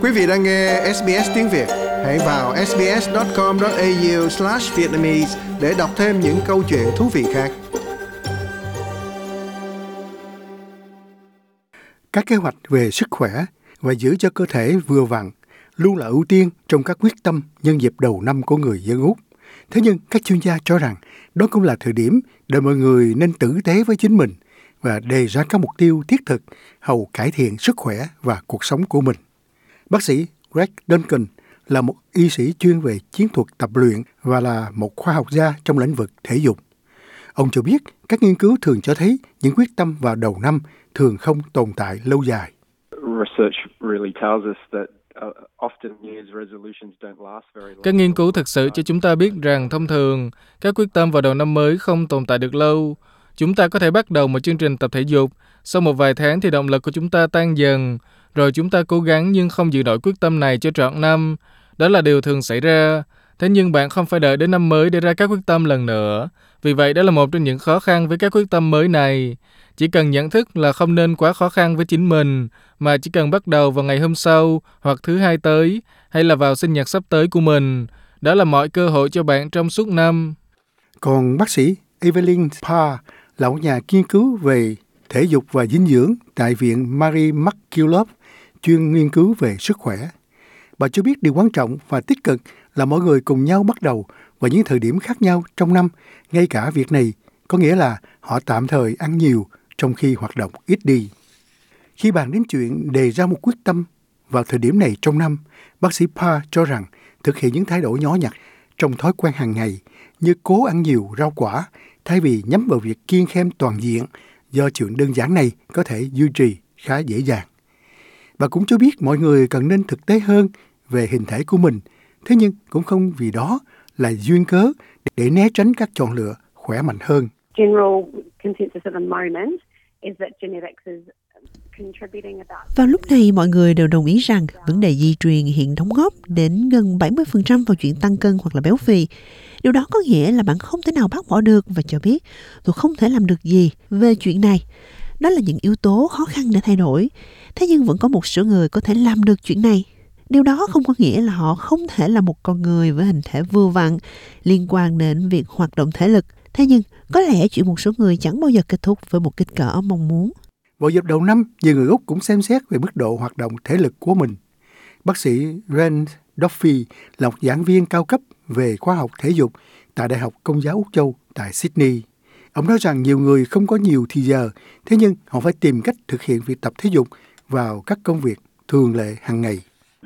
Quý vị đang nghe SBS tiếng Việt. Hãy vào sbs.com.au/vietnamese để đọc thêm những câu chuyện thú vị khác. Các kế hoạch về sức khỏe và giữ cho cơ thể vừa vặn luôn là ưu tiên trong các quyết tâm nhân dịp đầu năm của người dân Úc. Thế nhưng các chuyên gia cho rằng đó cũng là thời điểm để mọi người nên tử tế với chính mình và đề ra các mục tiêu thiết thực hầu cải thiện sức khỏe và cuộc sống của mình. Bác sĩ Greg Duncan là một y sĩ chuyên về chiến thuật tập luyện và là một khoa học gia trong lĩnh vực thể dục. Ông cho biết các nghiên cứu thường cho thấy những quyết tâm vào đầu năm thường không tồn tại lâu dài. Các nghiên cứu thực sự cho chúng ta biết rằng thông thường các quyết tâm vào đầu năm mới không tồn tại được lâu. Chúng ta có thể bắt đầu một chương trình tập thể dục, sau một vài tháng thì động lực của chúng ta tan dần, rồi chúng ta cố gắng nhưng không giữ nổi quyết tâm này cho trọn năm. Đó là điều thường xảy ra. Thế nhưng bạn không phải đợi đến năm mới để ra các quyết tâm lần nữa. Vì vậy đó là một trong những khó khăn với các quyết tâm mới này. Chỉ cần nhận thức là không nên quá khó khăn với chính mình, mà chỉ cần bắt đầu vào ngày hôm sau hoặc thứ Hai tới, hay là vào sinh nhật sắp tới của mình. Đó là mọi cơ hội cho bạn trong suốt năm. Còn bác sĩ Evelyn Parr là một nhà nghiên cứu về thể dục và dinh dưỡng tại Viện Mary MacKillop, chuyên nghiên cứu về sức khỏe. Bà cho biết điều quan trọng và tích cực là mọi người cùng nhau bắt đầu vào những thời điểm khác nhau trong năm, ngay cả việc này có nghĩa là họ tạm thời ăn nhiều trong khi hoạt động ít đi. Khi bàn đến chuyện đề ra một quyết tâm vào thời điểm này trong năm, bác sĩ Parr cho rằng thực hiện những thay đổi nhỏ nhặt trong thói quen hàng ngày như cố ăn nhiều rau quả thay vì nhắm vào việc kiêng khem toàn diện, do chuyện đơn giản này có thể duy trì khá dễ dàng. Bà cũng cho biết mọi người cần nên thực tế hơn về hình thể của mình, thế nhưng cũng không vì đó là duyên cớ để né tránh các chọn lựa khỏe mạnh hơn. Vào lúc này, mọi người đều đồng ý rằng vấn đề di truyền hiện đóng góp đến gần 70% vào chuyện tăng cân hoặc là béo phì. Điều đó có nghĩa là bạn không thể nào bác bỏ được và cho biết tôi không thể làm được gì về chuyện này. Đó là những yếu tố khó khăn để thay đổi. Thế nhưng vẫn có một số người có thể làm được chuyện này. Điều đó không có nghĩa là họ không thể là một con người với hình thể vừa vặn liên quan đến việc hoạt động thể lực. Thế nhưng có lẽ chuyện một số người chẳng bao giờ kết thúc với một kích cỡ mong muốn. Vào dịp đầu năm, nhiều người Úc cũng xem xét về mức độ hoạt động thể lực của mình. Bác sĩ Ren Duffy là một giảng viên cao cấp về khoa học thể dục tại Đại học Công giáo Úc Châu tại Sydney. Ông nói rằng nhiều người không có nhiều thì giờ, thế nhưng họ phải tìm cách thực hiện việc tập thể dục vào các công việc thường lệ hàng ngày.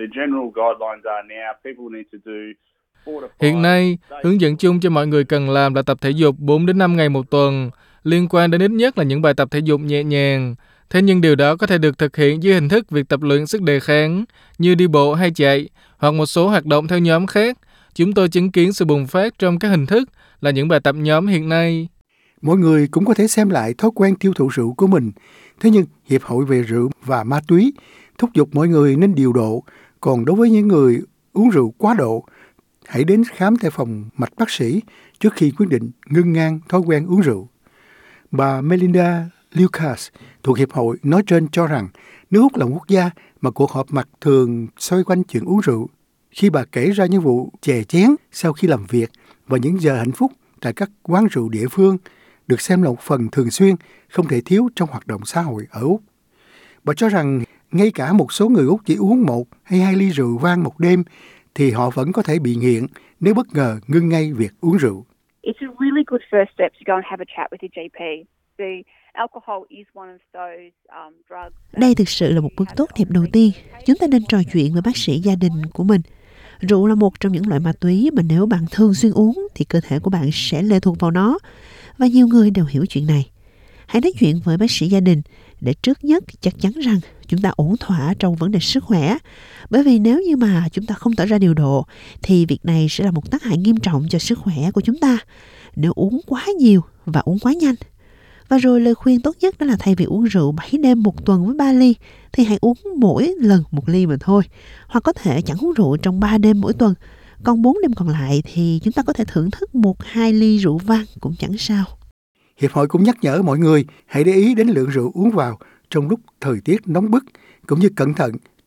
Hiện nay, hướng dẫn chung cho mọi người cần làm là tập thể dục 4 đến 5 ngày một tuần, liên quan đến ít nhất là những bài tập thể dục nhẹ nhàng. Thế nhưng điều đó có thể được thực hiện dưới hình thức việc tập luyện sức đề kháng, như đi bộ hay chạy, hoặc một số hoạt động theo nhóm khác. Chúng tôi chứng kiến sự bùng phát trong các hình thức là những bài tập nhóm hiện nay. Mọi người cũng có thể xem lại thói quen tiêu thụ rượu của mình. Thế nhưng Hiệp hội về rượu và ma túy thúc giục mọi người nên điều độ. Còn đối với những người uống rượu quá độ, hãy đến khám tại phòng mạch bác sĩ trước khi quyết định ngưng ngang thói quen uống rượu. Bà Melinda Lucas thuộc Hiệp hội nói trên cho rằng nước Úc là một quốc gia mà cuộc họp mặt thường xoay quanh chuyện uống rượu. Khi bà kể ra những vụ chè chén sau khi làm việc và những giờ hạnh phúc tại các quán rượu địa phương được xem là một phần thường xuyên không thể thiếu trong hoạt động xã hội ở Úc. Bà cho rằng ngay cả một số người Úc chỉ uống 1 hay 2 ly rượu vang một đêm thì họ vẫn có thể bị nghiện nếu bất ngờ ngưng ngay việc uống rượu. It's a really good first step to go and have a chat with your GP. Alcohol is one of those drugs. Đây thực sự là một bước tốt đẹp đầu tiên. Chúng ta nên trò chuyện với bác sĩ gia đình của mình. Rượu là một trong những loại ma túy mà nếu bạn thường xuyên uống thì cơ thể của bạn sẽ lệ thuộc vào nó. Và nhiều người đều hiểu chuyện này. Hãy nói chuyện với bác sĩ gia đình để trước nhất chắc chắn rằng chúng ta ổn thỏa trong vấn đề sức khỏe. Bởi vì nếu như mà chúng ta không tỏ ra điều độ thì việc này sẽ là một tác hại nghiêm trọng cho sức khỏe của chúng ta nếu uống quá nhiều và uống quá nhanh. Và rồi lời khuyên tốt nhất đó là thay vì uống rượu 7 đêm một tuần với 3 ly thì hãy uống mỗi lần 1 ly mà thôi. Hoặc có thể chẳng uống rượu trong 3 đêm mỗi tuần. Còn 4 đêm còn lại thì chúng ta có thể thưởng thức 1-2 ly rượu vang cũng chẳng sao. Hiệp hội cũng nhắc nhở mọi người hãy để ý đến lượng rượu uống vào trong lúc thời tiết nóng bức, cũng như cẩn thận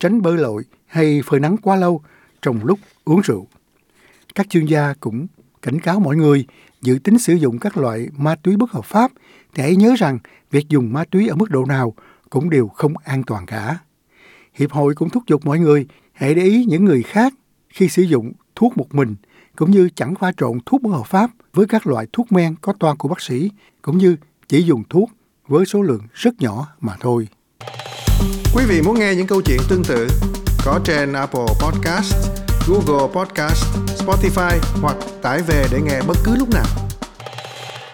tránh bơi lội hay phơi nắng quá lâu trong lúc uống rượu. Các chuyên gia cũng cảnh cáo mọi người dự tính sử dụng các loại ma túy bất hợp pháp thì hãy nhớ rằng việc dùng ma túy ở mức độ nào cũng đều không an toàn cả. Hiệp hội cũng thúc giục mọi người hãy để ý những người khác khi sử dụng thuốc một mình, cũng như chẳng pha trộn thuốc bất hợp pháp với các loại thuốc men có toa của bác sĩ, cũng như chỉ dùng thuốc với số lượng rất nhỏ mà thôi. Quý vị muốn nghe những câu chuyện tương tự có trên Apple Podcast, Google Podcast, Spotify hoặc tải về để nghe bất cứ lúc nào.